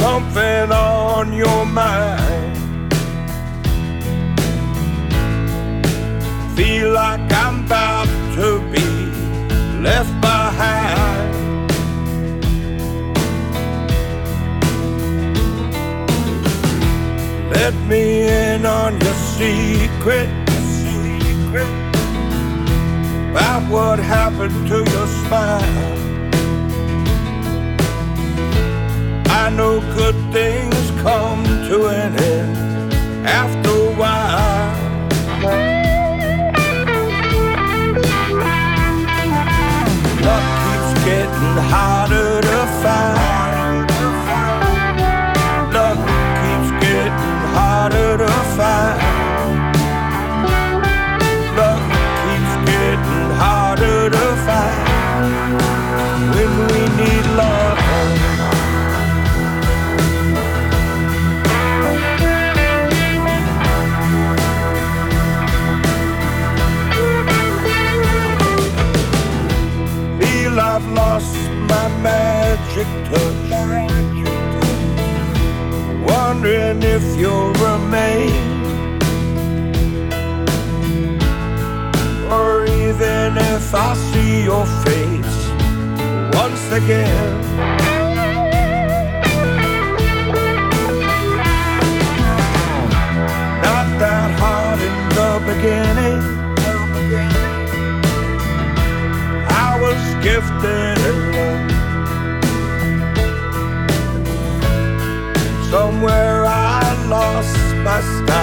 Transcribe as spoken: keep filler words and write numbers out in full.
something on your mind. Feel like I'm about to be left behind. Let me in on your secret, secret about what happened to your smile. I know good things come to an end after a while. Luck keeps getting harder to find. Luck keeps getting harder to find. Luck keeps getting harder to find when we need love. I've lost my magic touch, wondering if you'll remain, or even if I see your face once again. Not that hard in the beginning, was gifted in love. Somewhere I lost my style.